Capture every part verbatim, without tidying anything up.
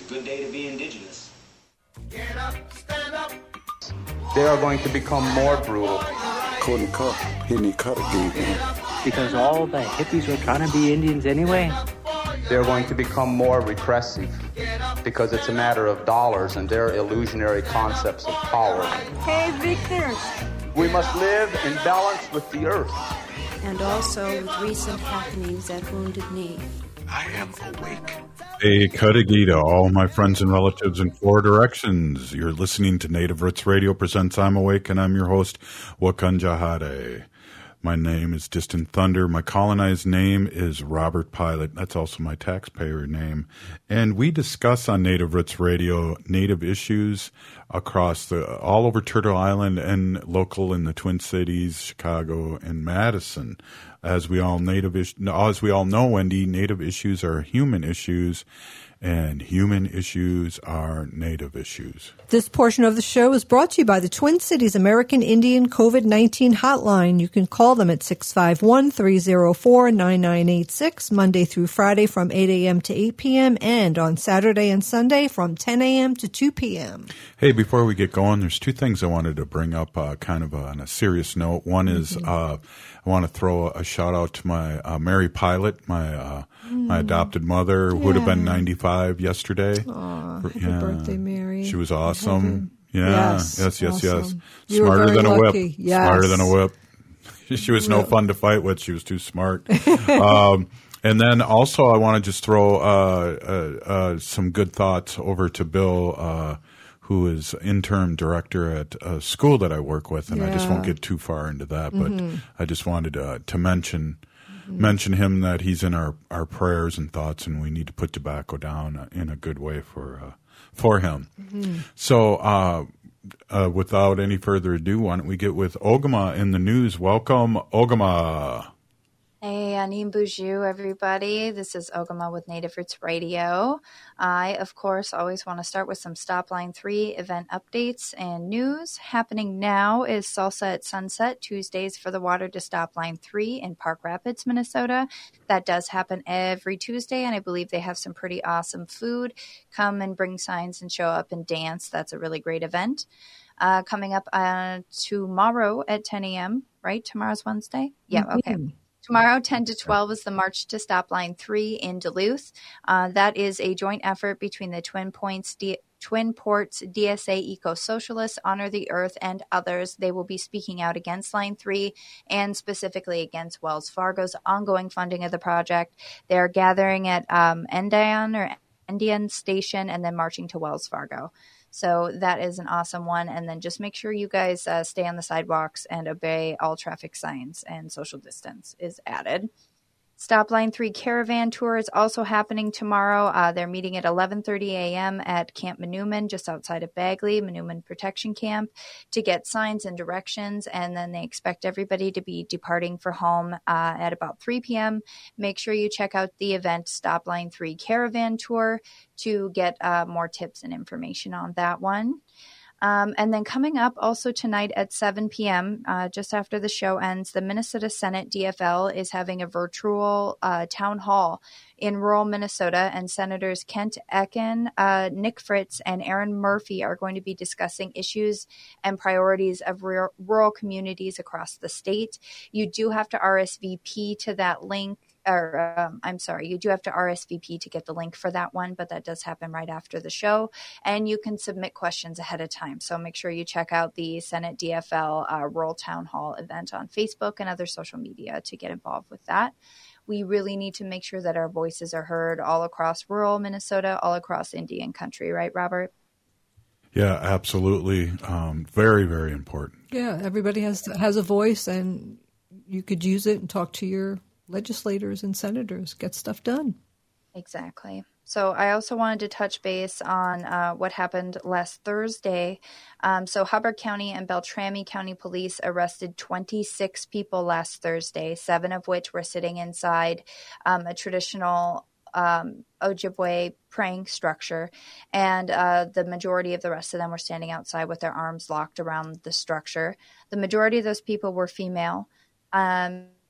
a good day to be indigenous. Get up, stand up. They are going to become more brutal. Couldn't cut, hitting cut again. Because all the hippies were trying to be Indians anyway. They're going to become more repressive because it's a matter of dollars and their illusionary concepts of power. Hey, Victor. We must live in balance with the earth. And also with recent happenings at Wounded Knee. I am awake. Hey, Kadagita, all my friends and relatives in four directions. You're listening to Native Roots Radio presents I'm Awake, and I'm your host, Wakanjahade. My name is Distant Thunder. My colonized name is Robert Pilot. That's also my taxpayer name. And we discuss on Native Roots Radio Native issues across the all over Turtle Island and local in the Twin Cities, Chicago, and Madison. As we all native is- as we all know, Wendy, Native issues are human issues, and human issues are Native issues. This portion of the show is brought to you by the Twin Cities American Indian COVID nineteen Hotline. You can call them at six five one, three oh four, nine nine eight six, Monday through Friday from eight a.m. to eight p.m. and on Saturday and Sunday from ten a.m. to two p.m. Hey, before we get going, there's two things I wanted to bring up uh, kind of on a serious note. One is mm-hmm. uh, I want to throw a shout out to my uh, Mary Pilot, my uh, mm. my adopted mother, who yeah. would have been ninety-five yesterday. Aw, happy yeah. birthday, Mary. She was awesome. Happy. Yeah, yes, yes, yes, awesome. yes. You Smarter than a lucky. whip. Yes. Smarter than a whip. She was no fun to fight with. She was too smart. um, and then also I want to just throw uh, uh, uh, some good thoughts over to Bill, uh, who is interim director at a school that I work with, and yeah. I just won't get too far into that, but mm-hmm. I just wanted uh, to mention mm-hmm. mention him that he's in our, our prayers and thoughts, and we need to put tobacco down in a good way for uh, for him. Mm-hmm. So uh, uh, without any further ado, why don't we get with Ogama in the news. Welcome, Ogama. Hey, Anim Buju, everybody. This is Ogama with Native Roots Radio. I, of course, always want to start with some Stop Line three event updates and news. Happening now is Salsa at Sunset, Tuesdays for the Water to Stop Line three in Park Rapids, Minnesota. That does happen every Tuesday, and I believe they have some pretty awesome food. Come and bring signs and show up and dance. That's a really great event. Uh, coming up uh, tomorrow at ten a.m., right? Tomorrow's Wednesday? Yeah, okay. Mm-hmm. Tomorrow, ten to twelve, is the March to Stop Line three in Duluth. Uh, that is a joint effort between the Twin Points, D- Twin Ports, D S A Eco-Socialists, Honor the Earth, and others. They will be speaking out against Line three and specifically against Wells Fargo's ongoing funding of the project. They're gathering at um, Endian or Indian Station and then marching to Wells Fargo. So that is an awesome one. And then just make sure you guys uh, stay on the sidewalks and obey all traffic signs, and social distance is added. Stop Line three Caravan Tour is also happening tomorrow. Uh, they're meeting at eleven thirty a.m. at Camp Manoomin, just outside of Bagley, Manoomin Protection Camp, to get signs and directions. And then they expect everybody to be departing for home uh, at about three p.m. Make sure you check out the event Stop Line three Caravan Tour to get uh, more tips and information on that one. Um, and then coming up also tonight at seven p.m., uh, just after the show ends, the Minnesota Senate D F L is having a virtual uh, town hall in rural Minnesota, and Senators Kent Ecken, uh, Nick Fritz, and Aaron Murphy are going to be discussing issues and priorities of rural, rural communities across the state. You do have to R S V P to that link. Or um, I'm sorry, you do have to R S V P to get the link for that one, but that does happen right after the show. And you can submit questions ahead of time. So make sure you check out the Senate D F L uh, Rural Town Hall event on Facebook and other social media to get involved with that. We really need to make sure that our voices are heard all across rural Minnesota, all across Indian country, right, Robert? Yeah, absolutely. Um, very, very important. Yeah, everybody has has a voice, and you could use it and talk to your legislators and senators, get stuff done. Exactly. So I also wanted to touch base on uh, what happened last Thursday. Um, so Hubbard County and Beltrami County Police arrested twenty-six people last Thursday, seven of which were sitting inside um, a traditional um, Ojibwe praying structure. And uh, the majority of the rest of them were standing outside with their arms locked around the structure. The majority of those people were female. Um,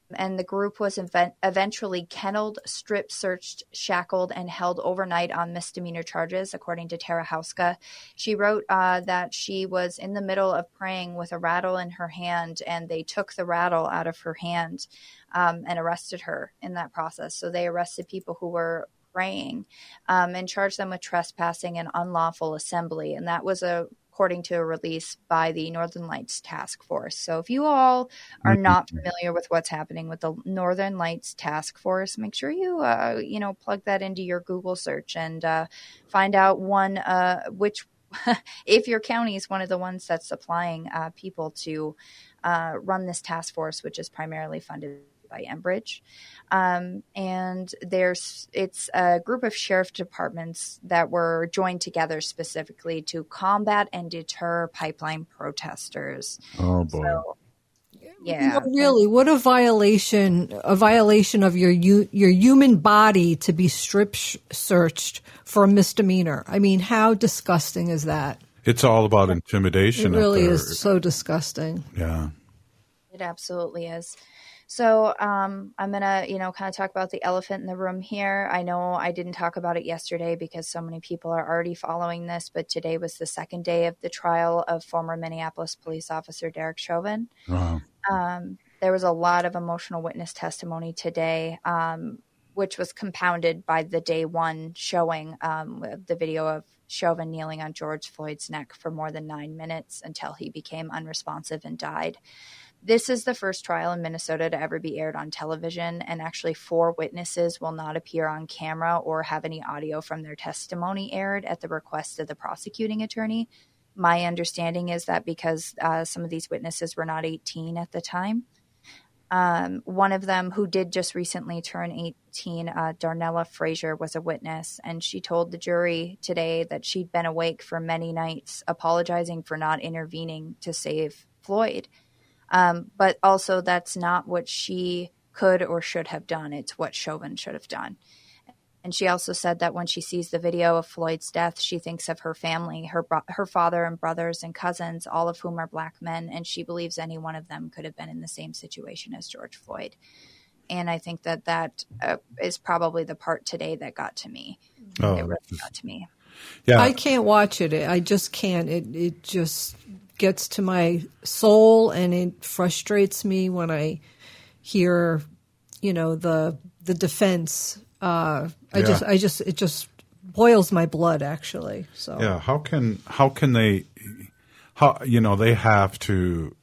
and the group was event- eventually kennelled, strip searched, shackled, and held overnight on misdemeanor charges, according to Tara Hauska. She wrote uh, that she was in the middle of praying with a rattle in her hand, and they took the rattle out of her hand um, and arrested her in that process. So they arrested people who were praying um, and charged them with trespassing and unlawful assembly. And that was a according to a release by the Northern Lights Task Force. So if you all are not familiar with what's happening with the Northern Lights Task Force, make sure you, uh, you know, plug that into your Google search and uh, find out one, uh, which, if your county is one of the ones that's supplying uh, people to uh, run this task force, which is primarily funded by Enbridge. Um, and there's, it's a group of sheriff departments that were joined together specifically to combat and deter pipeline protesters. Oh boy. So, yeah. No, really, what a violation, a violation of your, your human body to be strip sh- searched for a misdemeanor. I mean, how disgusting is that? It's all about intimidation. It really up there. is so disgusting. Yeah. It absolutely is. So um, I'm going to, you know, kind of talk about the elephant in the room here. I know I didn't talk about it yesterday because so many people are already following this, but today was the second day of the trial of former Minneapolis police officer Derek Chauvin. Uh-huh. Um, there was a lot of emotional witness testimony today, um, which was compounded by the day one showing um, the video of Chauvin kneeling on George Floyd's neck for more than nine minutes until he became unresponsive and died. This is the first trial in Minnesota to ever be aired on television, and actually four witnesses will not appear on camera or have any audio from their testimony aired at the request of the prosecuting attorney. My understanding is that because uh, some of these witnesses were not eighteen at the time. Um, one of them, who did just recently turn eighteen, uh, Darnella Frazier, was a witness, and she told the jury today that she'd been awake for many nights apologizing for not intervening to save Floyd. Um, but also that's not what she could or should have done. It's what Chauvin should have done. And she also said that when she sees the video of Floyd's death, she thinks of her family, her her father and brothers and cousins, all of whom are Black men, and she believes any one of them could have been in the same situation as George Floyd. And I think that that uh, is probably the part today that got to me. Oh, it really got to me. Yeah, I can't watch it. I just can't. It it just gets to my soul, and it frustrates me when I hear, you know, the the defense. Uh, I yeah. just, I just, it just boils my blood, actually. So yeah, how can how can they, how you know they have to,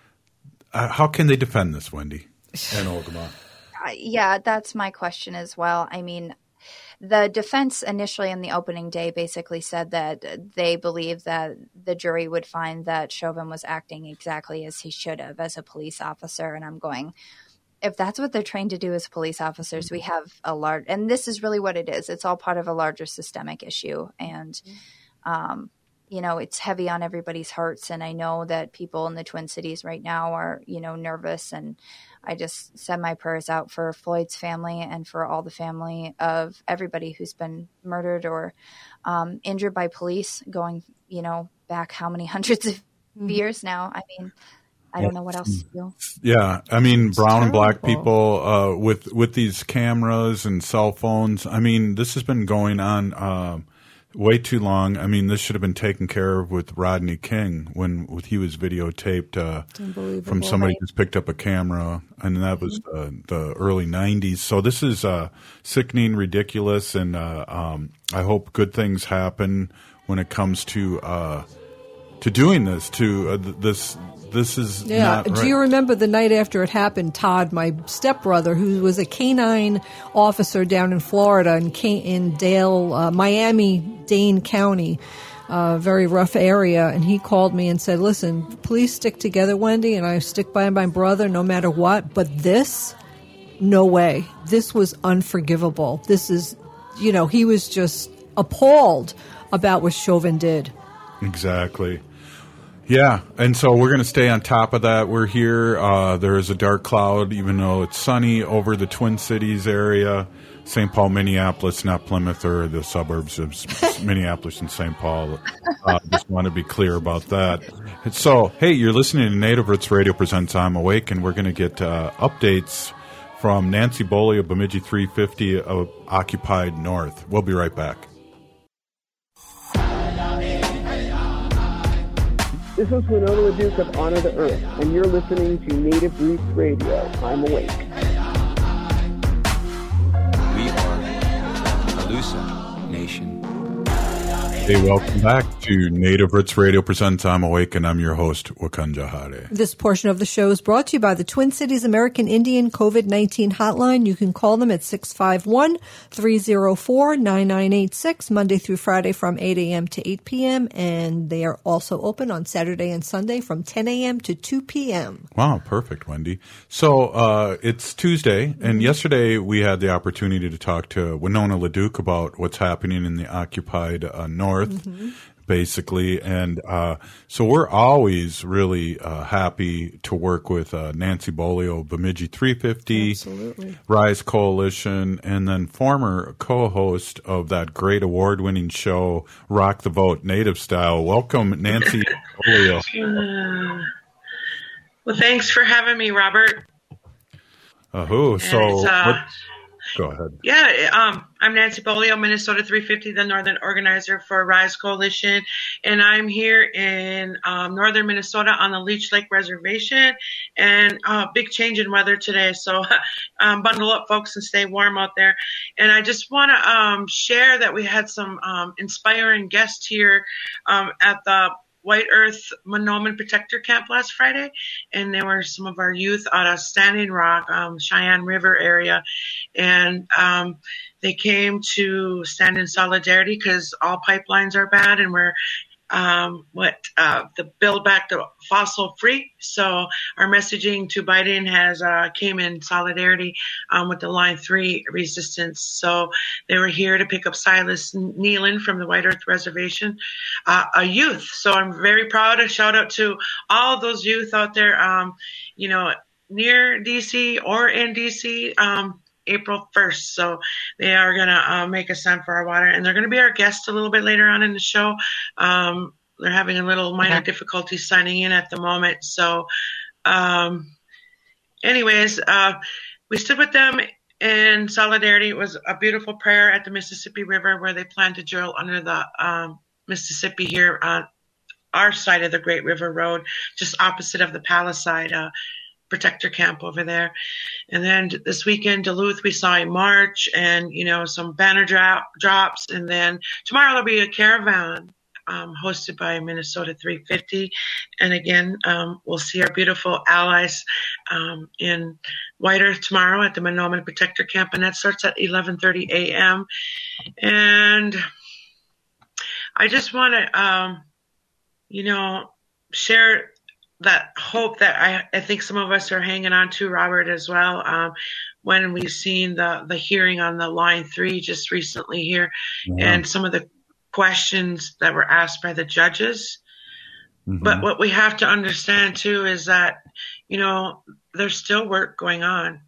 uh, how can they defend this, Wendy and Ogama? Uh, yeah, that's my question as well. I mean, the defense initially in the opening day basically said that they believe that the jury would find that Chauvin was acting exactly as he should have as a police officer. And I'm going, if that's what they're trained to do as police officers, we have a large, and this is really what it is. It's all part of a larger systemic issue. And, um, you know, it's heavy on everybody's hearts. And I know that people in the Twin Cities right now are, you know, nervous. And I just send my prayers out for Floyd's family and for all the family of everybody who's been murdered or um, injured by police going, you know, back how many hundreds of mm-hmm. years now. I mean, I don't know what else to do. Yeah, I mean, it's brown terrible. And black people uh, with with these cameras and cell phones. I mean, this has been going on uh, way too long. I mean, this should have been taken care of with Rodney King when with he was videotaped uh, from somebody who's picked up a camera, and that was uh, the early nineties. So this is uh, sickening, ridiculous, and uh, um, I hope good things happen when it comes to uh, to doing this. To uh, this. This is yeah. Not right. Do you remember the night after it happened? Todd, my stepbrother, who was a canine officer down in Florida in, in Dale, uh, Miami-Dade County, a uh, very rough area, and he called me and said, "Listen, please stick together, Wendy, and I stick by my brother no matter what. But this, no way. This was unforgivable. This is, you know, he was just appalled about what Chauvin did." Exactly. Yeah, and so we're going to stay on top of that. We're here. Uh, there is a dark cloud, even though it's sunny over the Twin Cities area, Saint Paul, Minneapolis, not Plymouth or the suburbs of Minneapolis and Saint Paul. Uh, just want to be clear about that. So, hey, you're listening to Native Roots Radio presents I'm Awake, and we're going to get uh, updates from Nancy Boley of Bemidji three fifty of Occupied North. We'll be right back. This is Winona LaDuke of Honor the Earth, and you're listening to Native Roots Radio. I'm Awake. We are Alusa Nation. Hey, welcome back to Native Roots Radio presents I'm Awake, and I'm your host, Wakanja Hare. This portion of the show is brought to you by the Twin Cities American Indian COVID nineteen hotline. You can call them at six five one, three zero four, nine nine eight six, Monday through Friday from eight a.m. to eight p.m., and they are also open on Saturday and Sunday from ten a.m. to two p.m. Wow, perfect, Wendy. So uh, it's Tuesday, and yesterday we had the opportunity to talk to Winona LaDuke about what's happening in the occupied uh, North. Mm-hmm. Basically, and uh, so we're always really uh, happy to work with uh, Nancy Boley of Bemidji three fifty, Absolutely. Rise Coalition, and then former co-host of that great award-winning show, Rock the Vote Native Style. Welcome, Nancy Boley. Uh, well, thanks for having me, Robert. Uh, who? So, uh, what, go ahead. Yeah, um, I'm Nancy Boley, Minnesota three fifty, the Northern Organizer for Rise Coalition, and I'm here in um, northern Minnesota on the Leech Lake Reservation, and uh, big change in weather today, so um, bundle up, folks, and stay warm out there. And I just want to um, share that we had some um, inspiring guests here um, at the White Earth Monoman Protector Camp last Friday, and there were some of our youth out of Standing Rock, um, Cheyenne River area, and um, they came to stand in solidarity because all pipelines are bad, and we're um, what uh, the build back to fossil free. So our messaging to Biden has uh, came in solidarity um, with the Line Three resistance. So they were here to pick up Silas Nealon from the White Earth Reservation, uh, a youth. So I'm very proud. A shout out to all those youth out there, um, you know, near D C or in D C. Um, April first. So they are going to uh, make a stand for our water, and they're going to be our guest a little bit later on in the show. Um, they're having a little minor okay. difficulty signing in at the moment. So um, anyways, uh, we stood with them in solidarity. It was a beautiful prayer at the Mississippi River where they plan to drill under the um, Mississippi here on our side of the Great River Road, just opposite of the Palisade uh, Protector Camp over there. And then this weekend, Duluth, we saw a march and, you know, some banner drop, drops. And then tomorrow there'll be a caravan um, hosted by Minnesota three fifty. And again, um, we'll see our beautiful allies um, in White Earth tomorrow at the Monoman Protector Camp. And that starts at eleven thirty a.m. And I just want to, um, you know, share that hope that I, I think some of us are hanging on to, Robert, as well. Um, when we've seen the, the hearing on the Line three just recently here, yeah. and some of the questions that were asked by the judges. Mm-hmm. But what we have to understand too is that, you know, there's still work going on.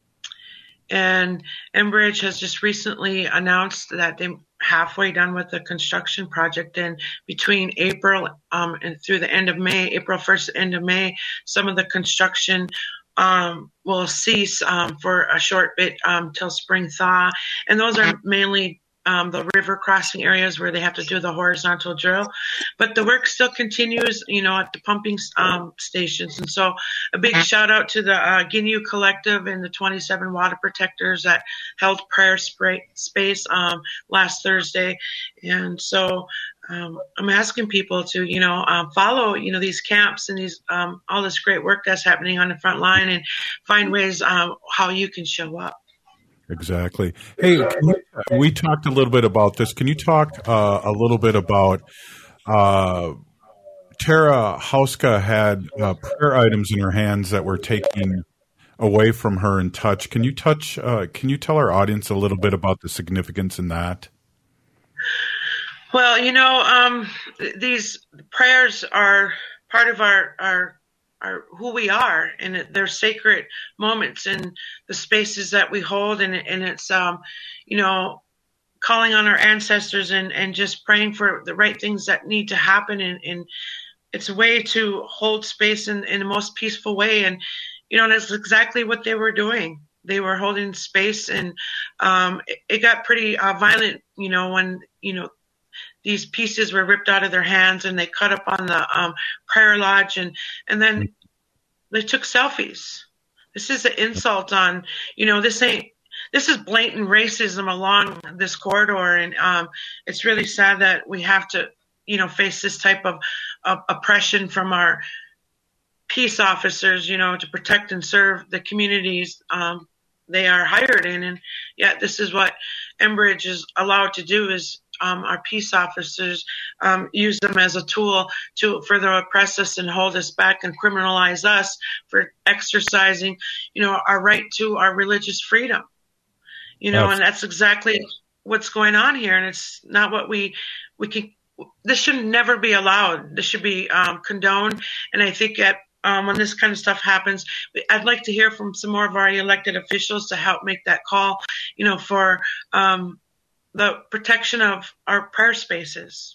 And Enbridge has just recently announced that they're halfway done with the construction project. And between April um, and through the end of May, April first, end of May, some of the construction um, will cease um, for a short bit um, till spring thaw. And those are mainly um, the river crossing areas where they have to do the horizontal drill. But the work still continues, you know, at the pumping um, stations. And so a big shout out to the uh, Ginyu Collective and the twenty-seven water protectors that held prayer spray, space um, last Thursday. And so um, I'm asking people to, you know, um, follow, you know, these camps and these um, all this great work that's happening on the front line and find ways um, how you can show up. Exactly. Hey, can you, we talked a little bit about this. Can you talk uh, a little bit about uh, Tara Hauska had uh, prayer items in her hands that were taken away from her in touch. Can you touch? Uh, can you tell our audience a little bit about the significance in that? Well, you know, um, these prayers are part of our, our, our who we are, and they're sacred moments in the spaces that we hold, and, and it's, um, you know, calling on our ancestors and, and just praying for the right things that need to happen. And, and it's a way to hold space in, in the most peaceful way. And, you know, that's exactly what they were doing. They were holding space, and um, it, it got pretty uh, violent, you know, when, you know, these pieces were ripped out of their hands and they cut up on the um, prayer lodge, and, and then they took selfies. This is an insult on, you know, this ain't, this is blatant racism along this corridor. And um, it's really sad that we have to, you know, face this type of, of oppression from our peace officers, you know, to protect and serve the communities um, they are hired in. And yet this is what Enbridge is allowed to do, is um, our peace officers um, use them as a tool to further oppress us and hold us back and criminalize us for exercising, you know, our right to our religious freedom. You know, Yes. and that's exactly what's going on here. And it's not what we, we can, this should never be allowed. This should be um, condoned. And I think that um, when this kind of stuff happens, I'd like to hear from some more of our elected officials to help make that call, you know, for um, the protection of our prayer spaces.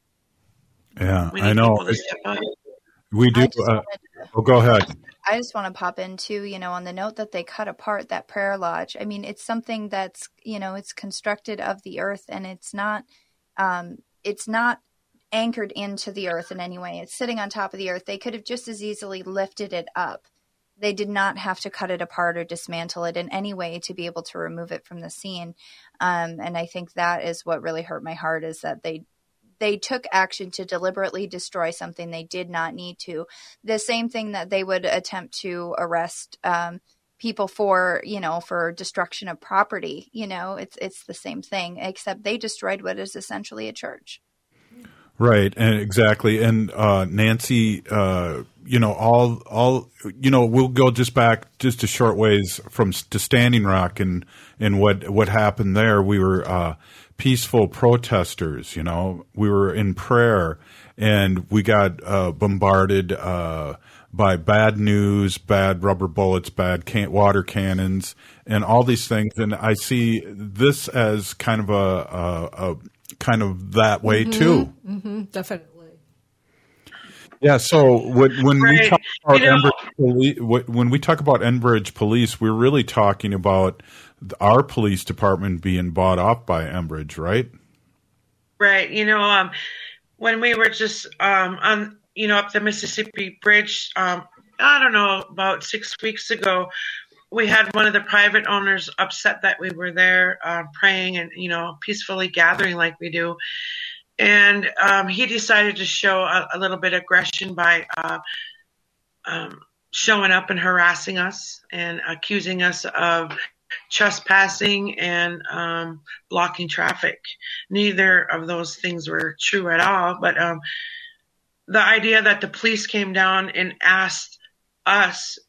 Yeah, We I need know. people to step up. We do. I just Uh, wanted to- oh, go ahead. I just want to pop in too, you know, on the note that they cut apart that prayer lodge. I mean, it's something that's, you know, it's constructed of the earth, and it's not, um, it's not anchored into the earth in any way. It's sitting on top of the earth. They could have just as easily lifted it up. They did not have to cut it apart or dismantle it in any way to be able to remove it from the scene. Um, and I think that is what really hurt my heart, is that they they took action to deliberately destroy something they did not need to. The same thing that they would attempt to arrest um, people for, you know, for destruction of property. You know, it's it's the same thing, except they destroyed what is essentially a church. Right, and exactly. And uh, Nancy, uh, you know, all all you know, we'll go just back just a short ways from to Standing Rock and and what what happened there. We were uh, peaceful protesters. You know, we were in prayer, and we got uh, bombarded uh, by bad news, bad rubber bullets, bad can- water cannons, and all these things. And I see this as kind of a, a, a kind of that way Mm-hmm. too. Mm-hmm, definitely. Yeah. So when, when we Right. talk about You know- Enbridge Police, when we talk about Enbridge Police, we're really talking about our police department being bought off by Enbridge, right? Right. You know, um, when we were just um, on, you know, up the Mississippi Bridge, um, I don't know, about six weeks ago, we had one of the private owners upset that we were there uh, praying and, you know, peacefully gathering like we do. And um, he decided to show a, a little bit of aggression by uh, um, showing up and harassing us and accusing us of trespassing and um, blocking traffic. Neither of those things were true at all. But um, the idea that the police came down and asked us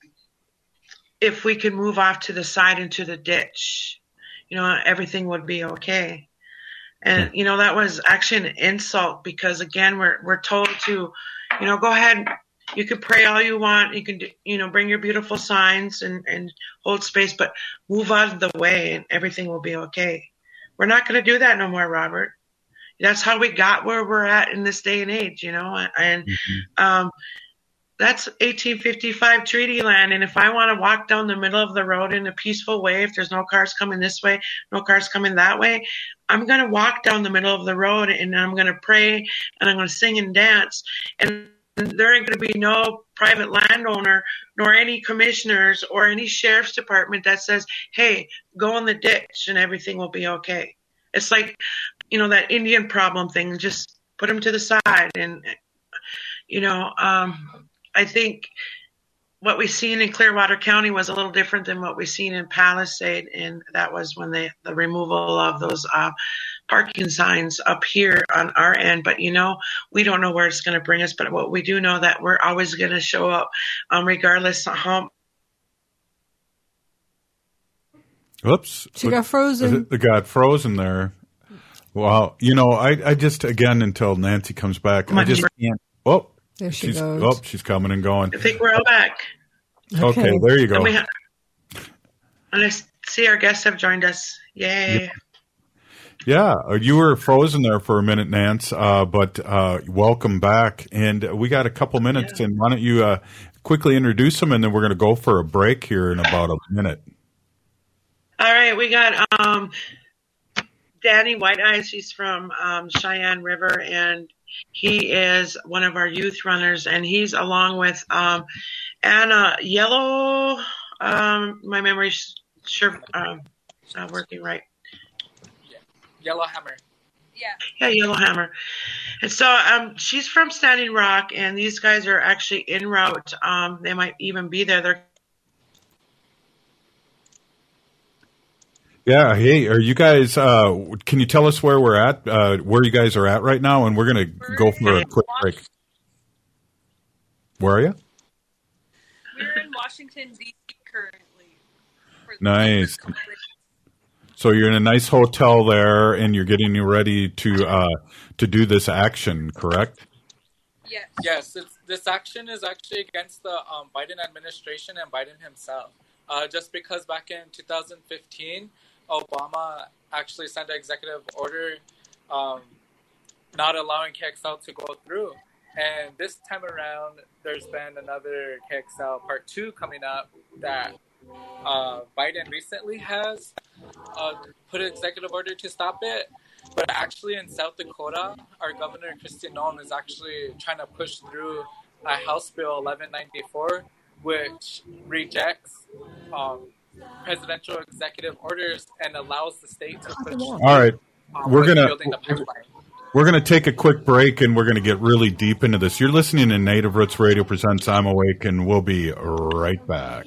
if we could move off to the side into the ditch, you know, everything would be okay. And, you know, that was actually an insult because, again, we're we're told to, you know, go ahead. You can pray all you want. You can, you know, bring your beautiful signs and, and hold space, but move out of the way and everything will be okay. We're not going to do that no more, Robert. That's how we got where we're at in this day and age, you know, and mm-hmm. um, that's eighteen fifty-five treaty land. And if I want to walk down the middle of the road in a peaceful way, if there's no cars coming this way, no cars coming that way, I'm going to walk down the middle of the road and I'm going to pray and I'm going to sing and dance. And there ain't going to be no private landowner nor any commissioners or any sheriff's department that says, hey, go in the ditch and everything will be okay. It's like, you know, that Indian problem thing, just put them to the side. And, you know, um, I think what we seen in Clearwater County was a little different than what we seen in Palisade. And that was when they, the removal of those uh, parking signs up here on our end. But, you know, we don't know where it's going to bring us. But what we do know that we're always going to show up um, regardless of how. Oops. She got frozen. It got frozen there. Wow. You know, I, I just, again, until Nancy comes back, I just can't. Oh, There she she's, goes. Oh, she's coming and going. I think we're all back. Okay, Okay. there you go. And, we ha- and I see our guests have joined us. Yay. Yeah, uh, you were frozen there for a minute, Nance, uh, but uh, welcome back. And we got a couple minutes, Yeah. and why don't you uh, quickly introduce them, and then we're going to go for a break here in about a minute. All right, we got um, Danny White Eyes. He's from um, Cheyenne River, and he is one of our youth runners, and he's along with um, Anna Yellow. Um, my memory's sure um, not working right. Yellowhammer. Yeah. Yeah, Yellowhammer. And so um, she's from Standing Rock, and these guys are actually en route. Um, they might even be there. They're Yeah, hey, are you guys, uh, can you tell us where we're at, uh, where you guys are at right now? And we're going to go for a quick break. Where are you? We're in Washington, D C currently. Nice. So you're in a nice hotel there, and you're getting you ready to uh, to do this action, correct? Yes. Yes. It's, this action is actually against the um, Biden administration and Biden himself. Uh, just because back in two thousand fifteen, Obama actually sent an executive order um, not allowing K X L to go through. And this time around, there's been another K X L Part two coming up that uh, Biden recently has uh, put an executive order to stop it. But actually in South Dakota, our Governor Kristi Noem is actually trying to push through a House Bill eleven ninety-four, which rejects um, presidential executive orders and allows the state to push All right, um, we're gonna building the pipeline. we're gonna take a quick break, and we're gonna get really deep into this. You're listening to Native Roots Radio presents I'm Awake, and we'll be right back.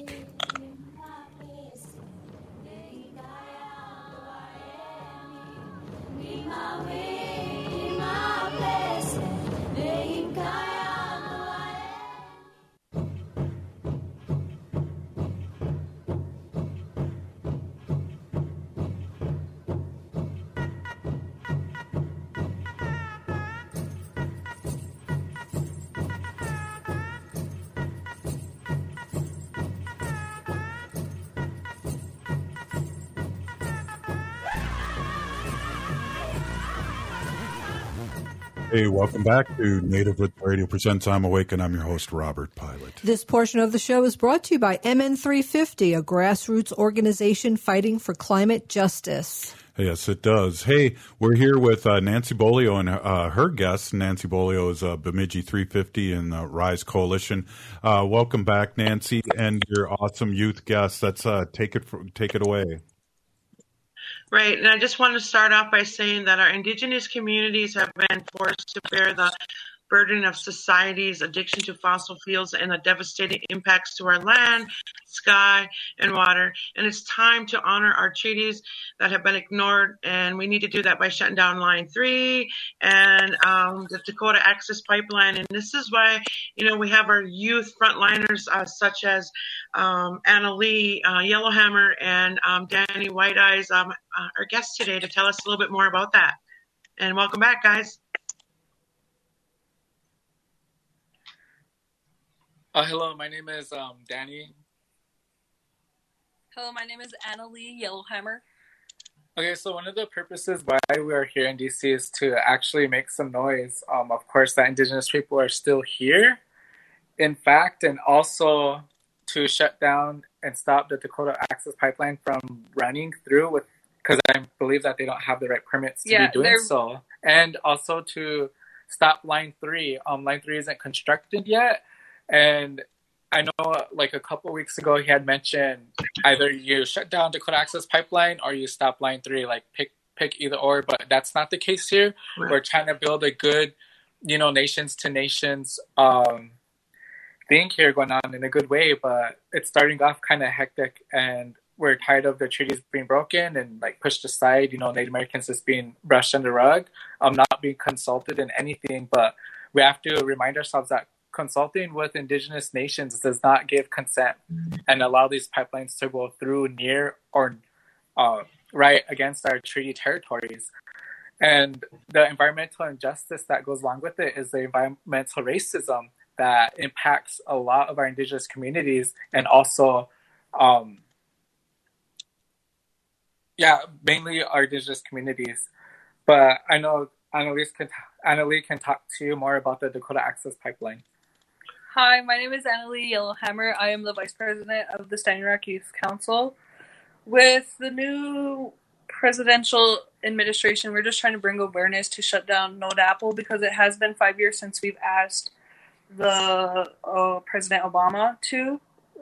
Hey, welcome back to Native Roots Radio presents I'm Awake, and I'm your host, Robert Pilot. This portion of the show is brought to you by M N three fifty, a grassroots organization fighting for climate justice. Yes, it does. Hey, we're here with uh, Nancy Bolio and uh, her guest. Nancy Bolio is uh, Bemidji three fifty and the Rise Coalition. Uh, welcome back, Nancy, and your awesome youth guest. Let's uh, take it for, take it away. Right, and I just want to start off by saying that our Indigenous communities have been forced to bear the burden of society's addiction to fossil fuels and the devastating impacts to our land, sky, and water. And it's time to honor our treaties that have been ignored, and we need to do that by shutting down Line three and um, the Dakota Access Pipeline. And this is why, you know, we have our youth frontliners uh, such as um, Anna Lee, uh, Yellowhammer, and um, Danny White Eyes, um, uh, our guests today, to tell us a little bit more about that. And welcome back, guys. Uh, hello, my name is um, Danny. Hello, my name is Anna Lee Yellowhammer. Okay, so one of the purposes why we are here in D C is to actually make some noise. Um, of course, that Indigenous people are still here, in fact, and also to shut down and stop the Dakota Access Pipeline from running through with, because I believe that they don't have the right permits to Yeah, be doing they're- so, and also to stop Line three. Um, Line three isn't constructed yet. And I know like a couple of weeks ago, he had mentioned either you shut down Dakota Access Pipeline or you stop Line three, like pick pick either or, but that's not the case here. Right. We're trying to build a good, you know, nations to nations um, thing here going on in a good way, but it's starting off kind of hectic, and we're tired of the treaties being broken and like pushed aside, you know, Native Americans just being brushed under the rug, um, not being consulted in anything, but we have to remind ourselves that consulting with Indigenous nations does not give consent and allow these pipelines to go through near or uh, right against our treaty territories. And the environmental injustice that goes along with it is the environmental racism that impacts a lot of our Indigenous communities, and also, um, yeah, mainly our Indigenous communities. But I know Annalise can, Annalie can talk to you more about the Dakota Access Pipeline. Hi, my name is Annalie Yellowhammer. I am the Vice President of the Standing Rock Youth Council. With the new presidential administration, we're just trying to bring awareness to shut down No DAPL, because it has been five years since we've asked the uh, President Obama to.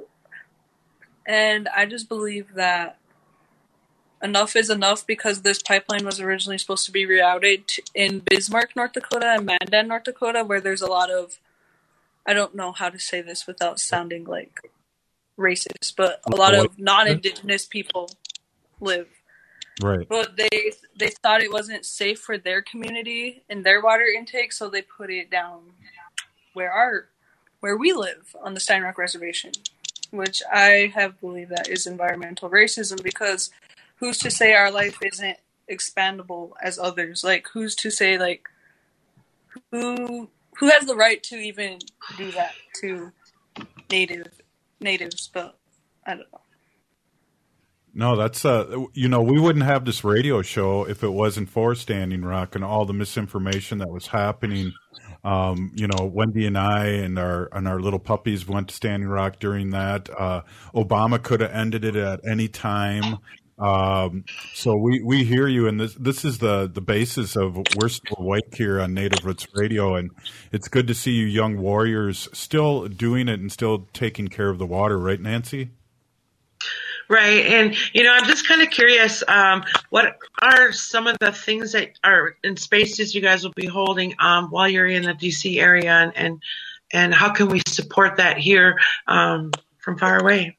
And I just believe that enough is enough, because this pipeline was originally supposed to be rerouted to, in Bismarck, North Dakota, and Mandan, North Dakota, where there's a lot of, I don't know how to say this without sounding like racist, but a lot of non-Indigenous people live. Right. But they they thought it wasn't safe for their community and their water intake, so they put it down where our where we live on the Stein Rock Reservation, which I have believed that is environmental racism, because who's to say our life isn't expandable as others? Like, who's to say, like, who who has the right to even do that to native natives? But I don't know. No, that's, uh, you know, we wouldn't have this radio show if it wasn't for Standing Rock and all the misinformation that was happening. Um, you know, Wendy and I and our and our little puppies went to Standing Rock during that. Uh, Obama could have ended it at any time. Um, so we, we hear you, and this this is the, the basis of We're Still Awake here on Native Roots Radio, and it's good to see you young warriors still doing it and still taking care of the water, right, Nancy? Right. And, you know, I'm just kind of curious, um, what are some of the things that are in spaces you guys will be holding um, while you're in the D C area, and, and, and how can we support that here um, from far away?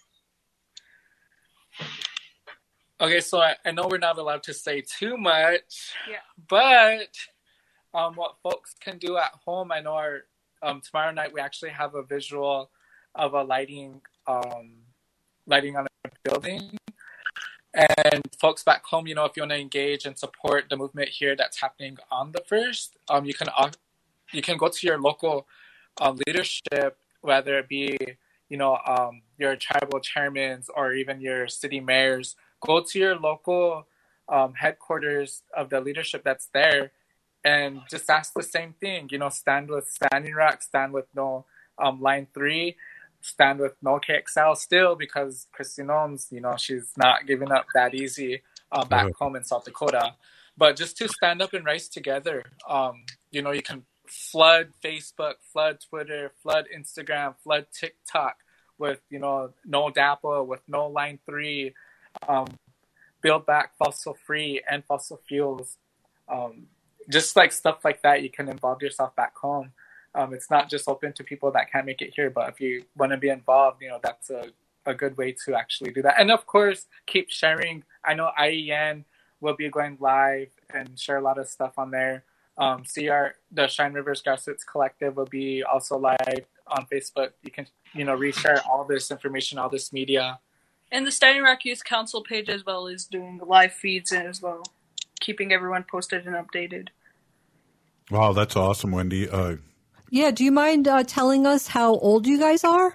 Okay, so I, I know we're not allowed to say too much, yeah. but um, what folks can do at home, I know our um, tomorrow night we actually have a visual of a lighting um, lighting on a building. And folks back home, you know, if you want to engage and support the movement here that's happening on the first, um, you can uh, you can go to your local um, leadership, whether it be, you know, um, your tribal chairmans or even your city mayors. Go to your local um, headquarters of the leadership that's there and just ask the same thing. You know, stand with Standing Rock, stand with no um, Line three, stand with no K X L still, because Kristi Noems, you know, she's not giving up that easy uh, back right. home in South Dakota. But just to stand up and rise together, um, you know, you can flood Facebook, flood Twitter, flood Instagram, flood TikTok with, you know, no DAPL, with no Line three, um, build back fossil free and fossil fuels. Um, just like stuff like that, you can involve yourself back home. Um, it's not just open to people that can't make it here, but if you want to be involved, you know, that's a, a good way to actually do that. And of course, keep sharing. I know I E N will be going live and share a lot of stuff on there. Um, C R, the Cheyenne Rivers Grassroots Collective, will be also live on Facebook. You can, you know, reshare all this information, all this media. And the Standing Rock Youth Council page as well is doing the live feeds as well, keeping everyone posted and updated. Wow, that's awesome, Wendy. Uh, yeah, do you mind uh, telling us how old you guys are?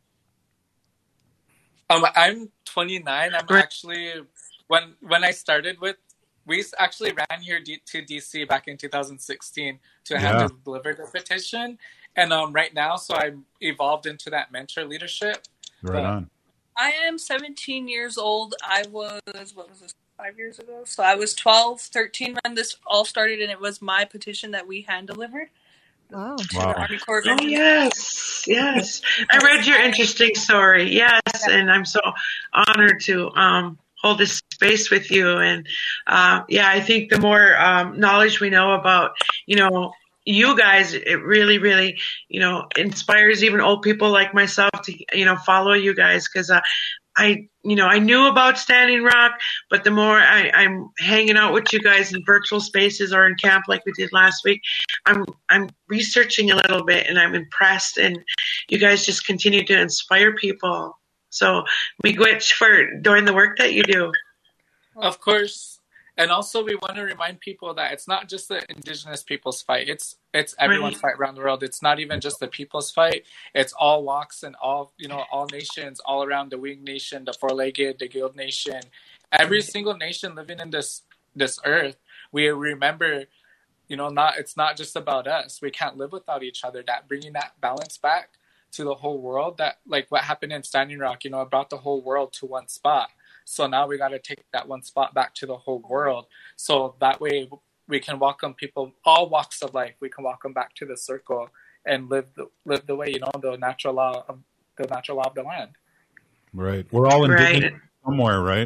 Um, I'm twenty-nine. I'm actually, when when I started with, we actually ran here D- to D C back in two thousand sixteen to have yeah. delivered the petition. And um, right now, so I evolved into that mentor leadership. Right but, on. I am seventeen years old. I was, what was this, five years ago? So I was twelve, thirteen when this all started, and it was my petition that we hand-delivered. Wow. wow. Oh, yes, yes. I read your interesting story, yes, and I'm so honored to um, hold this space with you. And, uh, yeah, I think the more um, knowledge we know about, you know, you guys, it really, really, you know, inspires even old people like myself to, you know, follow you guys. Cause, uh, I, you know, I knew about Standing Rock, but the more I, I'm hanging out with you guys in virtual spaces or in camp like we did last week, I'm, I'm researching a little bit and I'm impressed, and you guys just continue to inspire people. So miigwech for doing the work that you do. Of course. And also, we want to remind people that it's not just the indigenous people's fight. It's it's everyone's fight around the world. It's not even just the people's fight. It's all walks and all, you know, all nations all around the Winged Nation, the Four-Legged, the Guild Nation. Every single nation living in this this earth, we remember, you know, not it's not just about us. We can't live without each other. That bringing that balance back to the whole world, that like what happened in Standing Rock, you know, it brought the whole world to one spot. So now we got to take that one spot back to the whole world. So that way we can welcome people, all walks of life. We can welcome back to the circle and live the, live the way, you know, the natural law of the natural law of the land. Right. We're all indigenous Right. somewhere, right?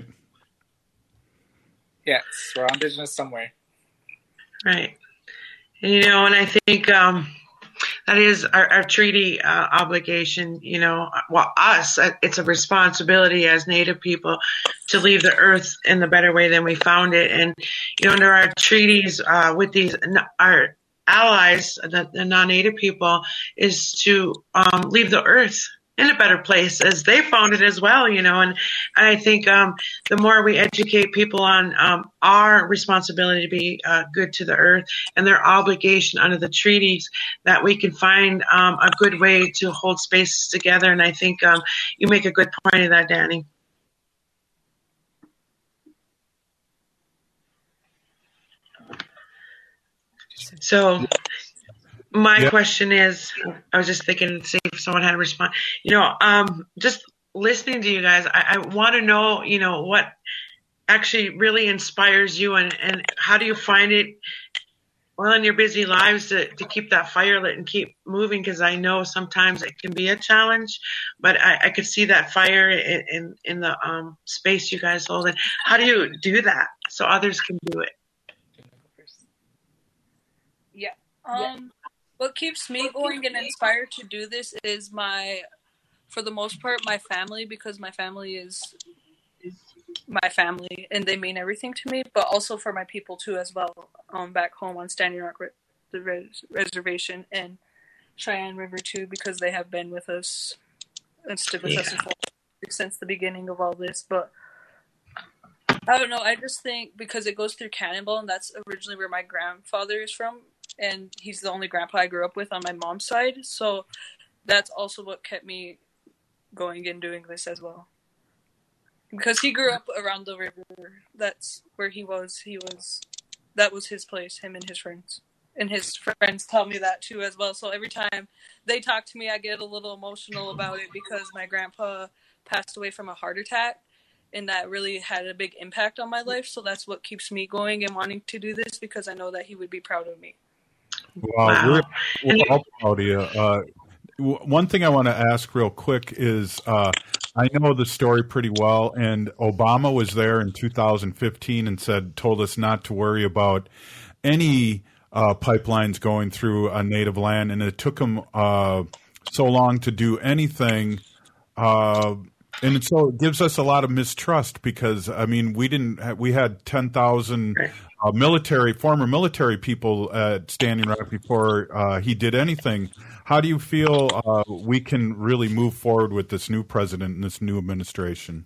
Yes, we're indigenous somewhere. Right. And, you know, and I think um, that is our, our treaty uh, obligation, you know, well, us, it's a responsibility as Native people to leave the earth in the better way than we found it. And, you know, under our treaties uh, with these, our allies, the, the non-Native people, is to um, leave the earth in a better place as they found it as well, you know. And I think um, the more we educate people on um, our responsibility to be uh, good to the earth and their obligation under the treaties, that we can find um, a good way to hold spaces together. And I think um, you make a good point of that, Danny. So my Yep. question is, I was just thinking to see if someone had a response. You know, um, just listening to you guys, I, I want to know, you know, what actually really inspires you, and, and how do you find it, well, in your busy lives to, to keep that fire lit and keep moving? Because I know sometimes it can be a challenge, but I, I could see that fire in, in, in the um, space you guys hold. And how do you do that so others can do it? Yeah. Um, what keeps me going and inspired to do this is my, for the most part, my family, because my family is my family and they mean everything to me, but also for my people too as well, um, back home on Standing Rock Re- the res- Reservation and Cheyenne River too, because they have been with us and stood with Yeah. us since the beginning of all this. But I don't know, I just think because it goes through Cannonball, and that's originally where my grandfather is from, and he's the only grandpa I grew up with on my mom's side, so that's also what kept me going and doing this as well. Because he grew up around the river, that's where he was, he was, that was his place, him and his friends. And his friends tell me that too as well, so every time they talk to me, I get a little emotional about it, because my grandpa passed away from a heart attack, and that really had a big impact on my life, so that's what keeps me going and wanting to do this, because I know that he would be proud of me. Well, Wow. we're, we're all proud of you. Uh, w- one thing I want to ask real quick is, uh, I know the story pretty well, and Obama was there in two thousand fifteen and said, told us not to worry about any uh, pipelines going through a native land, and it took him uh, so long to do anything. Uh, and so it gives us a lot of mistrust, because I mean, we didn't, ha- we had ten thousand uh, military, former military people at Standing Rock before uh, he did anything. How do you feel uh, we can really move forward with this new president and this new administration?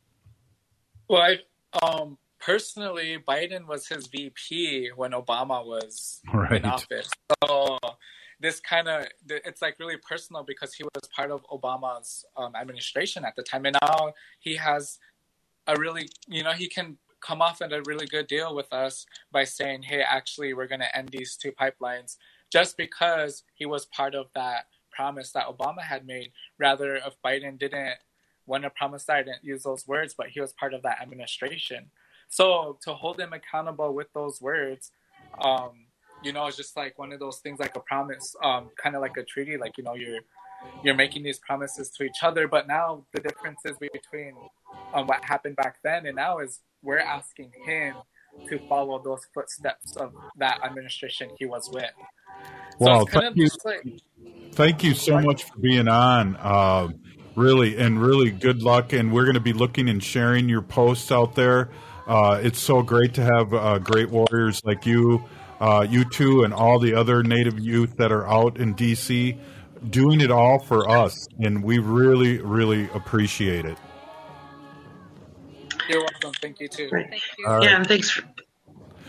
Well, I, um, personally, Biden was his V P when Obama was Right. in office. So this kind of, it's like really personal, because he was part of Obama's um, administration at the time. And now he has a really, you know, he can come off at a really good deal with us by saying, hey, actually, we're going to end these two pipelines, just because he was part of that promise that Obama had made. Rather, if Biden didn't want to promise that, I didn't use those words, but he was part of that administration. So to hold him accountable with those words, um, you know, it's just like one of those things, like a promise, um, kind of like a treaty, like, you know, you're you're making these promises to each other. But now the differences between um, what happened back then and now is we're asking him to follow those footsteps of that administration he was with. So Well, it's kind thank of you, just like, thank you so much for being on. Uh, really, and really good luck. And we're going to be looking and sharing your posts out there. Uh, it's so great to have uh, great warriors like you, uh, you two, and all the other Native youth that are out in D C doing it all for us. And we really, really appreciate it. you're welcome. Thank you too. Right. Thank you. All right. Yeah, and thanks for,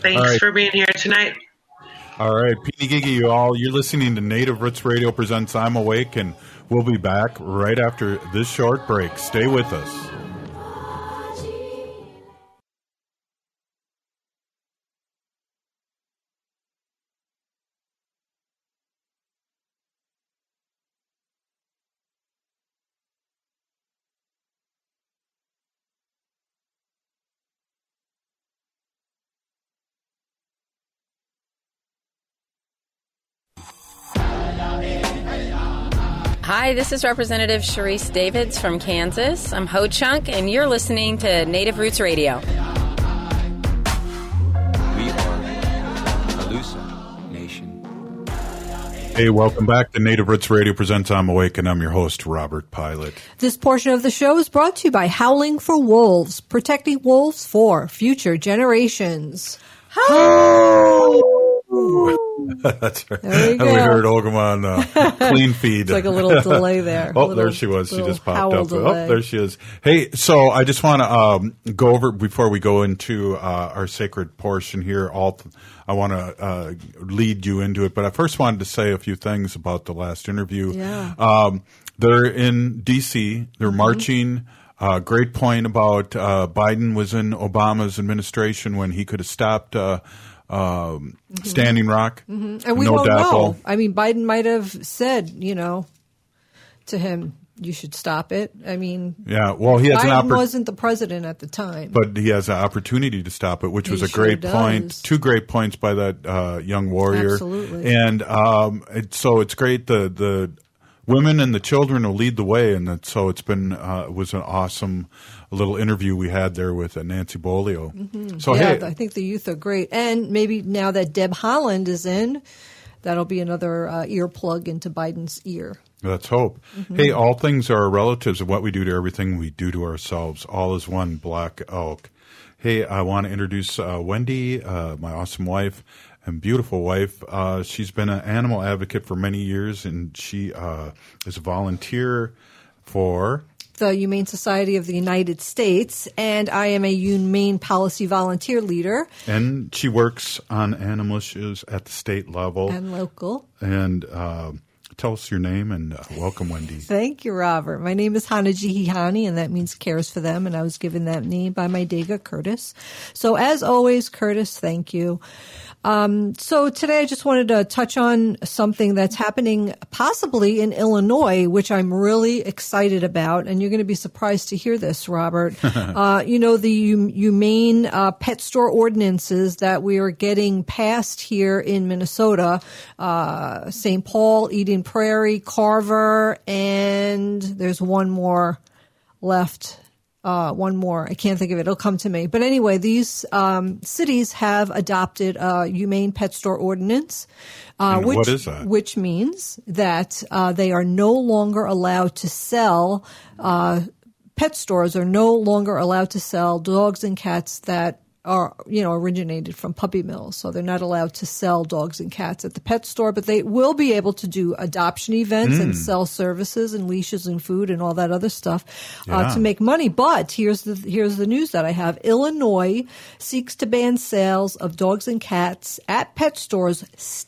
Thanks right. for being here tonight. All right, Peeny Gigi, you all. You're listening to Native Roots Radio presents I'm Awake, and we'll be back right after this short break. Stay with us. Hi, this is Representative Sharice Davids from Kansas. I'm Ho Chunk, and you're listening to Native Roots Radio. We are Alusa Nation. Hey, welcome back to Native Roots Radio presents I'm Awake, and I'm your host, Robert Pilot. This portion of the show is brought to you by Howling for Wolves, protecting wolves for future generations. That's right. There you go. We heard Ogamon uh, clean feed. It's like a little delay there. Oh, little, there she was. She just popped up. Delay. Oh, there she is. Hey, so I just want to um, go over, before we go into uh, our sacred portion here, all I want to uh, lead you into it. But I first wanted to say a few things about the last interview. Yeah. Um, they're in D C They're mm-hmm. marching. Uh, great point about uh, Biden was in Obama's administration when he could have stopped uh, um, mm-hmm. Standing Rock. Mm-hmm. And we no don't DAPL. know. I mean, Biden might have said, you know, to him, you should stop it. I mean, yeah. Well, he has Biden an oppor- wasn't the president at the time, but he has an opportunity to stop it, which he was a sure great does. point. Two great points by that uh, young warrior. Absolutely. And um, it, so it's great. The the women and the children will lead the way, and that, so it's been uh, it was an awesome little interview we had there with uh, Nancy Bolio. Mm-hmm. So yeah, hey, I think the youth are great, and maybe now that Deb Haaland is in, that'll be another uh, earplug into Biden's ear. Let's hope. Mm-hmm. Hey, all things are relatives, and what we do to everything we do to ourselves. All is one black elk. Hey, I want to introduce uh, Wendy, uh, my awesome wife and beautiful wife. Uh, she's been an animal advocate for many years, and she uh, is a volunteer for the Humane Society of the United States, and I am a humane policy volunteer leader. And she works on animal issues at the state level. And local. And uh, tell us your name, and uh, welcome, Wendy. Thank you, Robert. My name is Hanajihihani, and that means cares for them, and I was given that name by my Dega, Curtis. So as always, Curtis, thank you. Um, so today I just wanted to touch on something that's happening possibly in Illinois, which I'm really excited about. And you're going to be surprised to hear this, Robert. uh, you know, the humane uh, pet store ordinances that we are getting passed here in Minnesota, uh, Saint Paul, Eden Prairie, Carver, and there's one more left. Uh, one more. I can't think of it. It'll come to me. But anyway, these um, cities have adopted a humane pet store ordinance. Uh, and which, what is that? Which means that uh, they are no longer allowed to sell, uh, pet stores are no longer allowed to sell dogs and cats that are, you know, originated from puppy mills. So they're not allowed to sell dogs and cats at the pet store, but they will be able to do adoption events mm. and sell services and leashes and food and all that other stuff uh, yeah. to make money. But here's the here's the news that I have. Illinois seeks to ban sales of dogs and cats at pet stores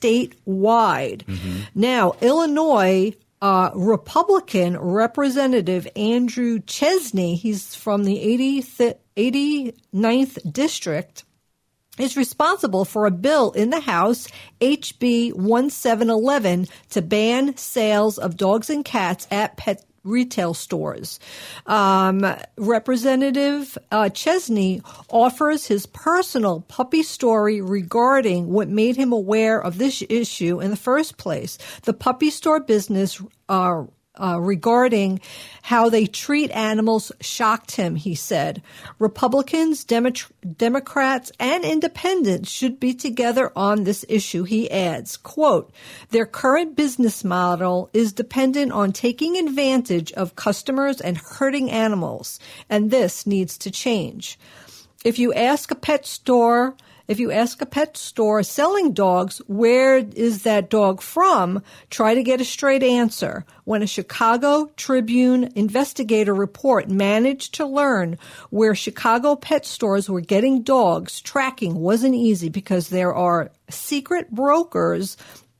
statewide. Mm-hmm. Now, Illinois Uh, Republican Representative Andrew Chesney, he's from the eighty-ninth District, is responsible for a bill in the House, H B seventeen eleven, to ban sales of dogs and cats at pet retail stores. Um, Representative uh, Chesney offers his personal puppy story regarding what made him aware of this issue in the first place. The puppy store business uh, uh, regarding how they treat animals shocked him, he said. Republicans, Demo- Democrats, and independents should be together on this issue, he adds. Quote, their current business model is dependent on taking advantage of customers and hurting animals, and this needs to change. if you ask a pet store, if you ask a pet store selling dogs, where is that dog from? Try to get a straight answer. When a Chicago Tribune investigator report managed to learn where Chicago pet stores were getting dogs, tracking wasn't easy because there are secret brokers,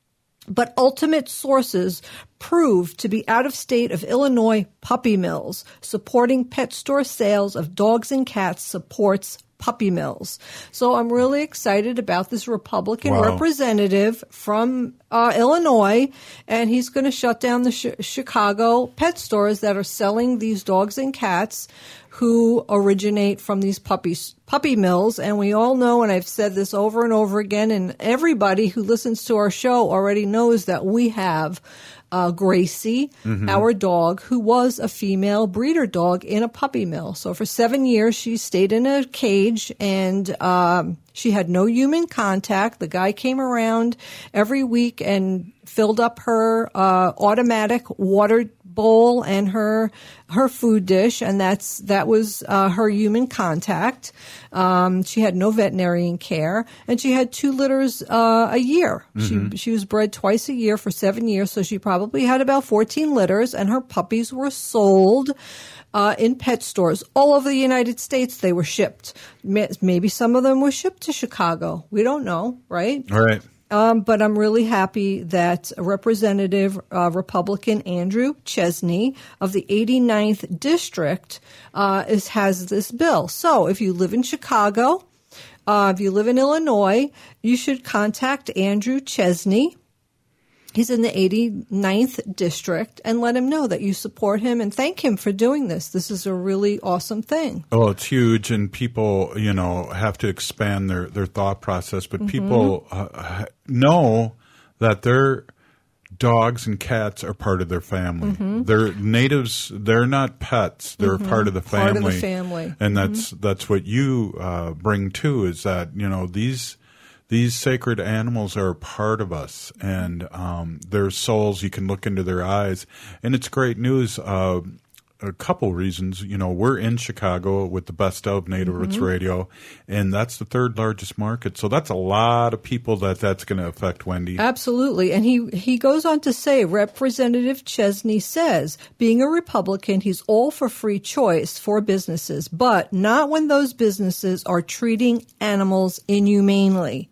but ultimate sources proved to be out-of-state of Illinois puppy mills. Supporting pet store sales of dogs and cats supports puppy mills. So I'm really excited about this Republican Wow. representative from uh, Illinois, and he's going to shut down the sh- Chicago pet stores that are selling these dogs and cats who originate from these puppies, puppy mills. And we all know, and I've said this over and over again, and everybody who listens to our show already knows that we have Uh, Gracie, Mhm. our dog, who was a female breeder dog in a puppy mill. So for seven years, she stayed in a cage, and um, she had no human contact. The guy came around every week and filled up her uh, automatic water bowl and her her food dish, and that's that was uh, her human contact. Um, she had no veterinarian care, and she had two litters uh, a year. Mhm. She she was bred twice a year for seven years, so she probably had about fourteen litters, and her puppies were sold uh, in pet stores all over the United States. They were shipped. Ma- Maybe some of them were shipped to Chicago. We don't know, right? All right. Um, but I'm really happy that Representative uh, Republican Andrew Chesney of the eighty-ninth District uh, is, has this bill. So if you live in Chicago, uh, if you live in Illinois, you should contact Andrew Chesney. He's in the eighty-ninth District, and let him know that you support him and thank him for doing this. This is a really awesome thing. Oh, it's huge, and people, you know, have to expand their, their thought process. But Mhm. people uh, know that their dogs and cats are part of their family. Mhm. They're natives. They're not pets. They're Mhm. part of the Part family. of the family. And that's that's what you uh, bring too. Is that you know these. These sacred animals are a part of us, and um, their souls, you can look into their eyes. And it's great news. Uh, a couple reasons. You know, we're in Chicago with the Best of Native Roots Mhm. Radio, and that's the third largest market. So that's a lot of people that that's going to affect, Wendy. Absolutely. And he, he goes on to say, Representative Chesney says, being a Republican, he's all for free choice for businesses, but not when those businesses are treating animals inhumanely.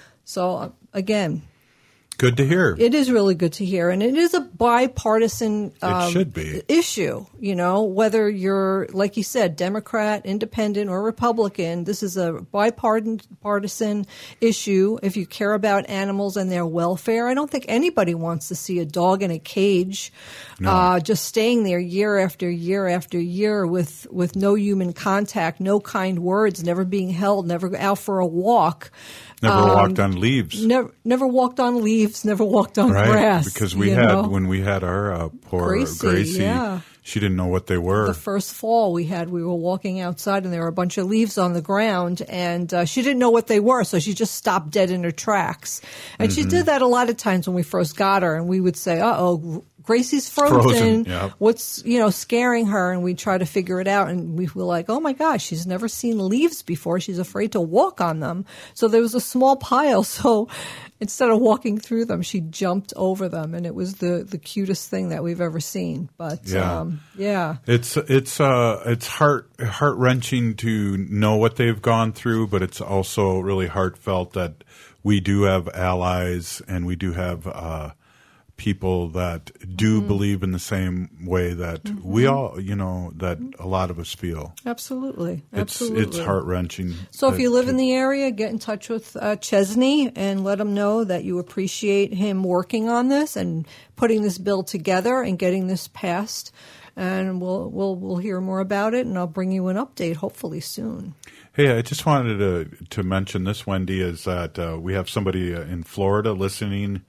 So, again, Good to hear. it is really good to hear. And it is a bipartisan um, should be. issue, you know, whether you're, like you said, Democrat, Independent, or Republican. This is a bipartisan issue. If you care about animals and their welfare, I don't think anybody wants to see a dog in a cage No. uh, just staying there year after year after year with, with no human contact, no kind words, never being held, never out for a walk. Never Um, walked on leaves. Never, never walked on leaves. Never walked on Right, grass. because we you had know? when we had our uh, poor Gracie, Gracie, yeah. she didn't know what they were. The first fall we had, we were walking outside and there were a bunch of leaves on the ground, and uh, she didn't know what they were, so she just stopped dead in her tracks. And she Mhm. did that a lot of times when we first got her, and we would say, "Uh oh, Gracie's frozen. Frozen, yeah. What's you know scaring her?" And we try to figure it out, and we were like, "Oh my gosh, she's never seen leaves before. She's afraid to walk on them." So there was a small pile, so instead of walking through them, she jumped over them, and it was the the cutest thing that we've ever seen. But Yeah. um, yeah. It's it's uh it's heart heart wrenching to know what they've gone through, but it's also really heartfelt that we do have allies and we do have uh, people that do Mhm. believe in the same way that Mhm. we all, you know, that a lot of us feel. Absolutely. It's Absolutely. it's heart wrenching. So if you live in the area, get in touch with uh, Chesney and let him know that you appreciate him working on this and putting this bill together and getting this passed. And we'll we'll we'll hear more about it, and I'll bring you an update hopefully soon. Hey, I just wanted to to mention this, Wendy, is that uh, we have somebody uh, in Florida listening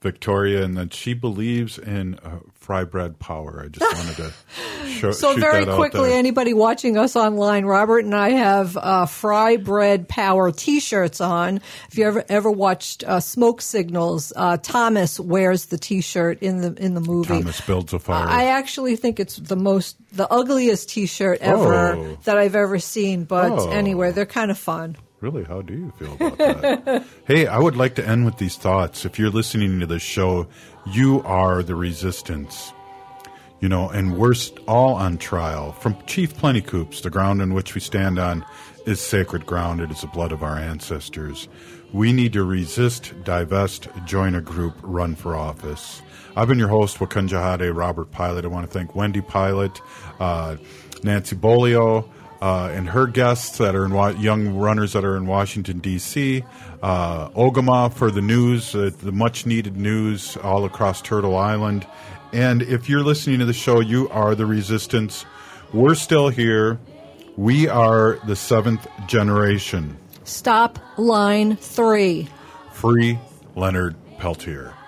Victoria, and that she believes in uh, fry bread power. I just wanted to show, so shoot very that out quickly, there. anybody watching us online, Robert and I have uh, Fry Bread Power T-shirts on. If you ever ever watched uh, Smoke Signals, uh, Thomas wears the T-shirt in the in the movie. Thomas builds a fire. I actually think it's the most the ugliest T-shirt ever Oh. that I've ever seen. But Oh. anyway, they're kind of fun. Really? How do you feel about that? Hey, I would like to end with these thoughts. If you're listening to this show, you are the resistance. You know, and we're st- all on trial. From Chief Plentycoops, the ground in which we stand on is sacred ground. It is the blood of our ancestors. We need to resist, divest, join a group, run for office. I've been your host, Wakunjahade Robert Pilot. I want to thank Wendy Pilot, uh, Nancy Bolio, Uh, and her guests that are in wa- young runners that are in Washington, D C, uh, Ogama for the news, uh, the much-needed news all across Turtle Island. And if you're listening to the show, you are the resistance. We're still here. We are the seventh generation. Stop line three. Free Leonard Peltier.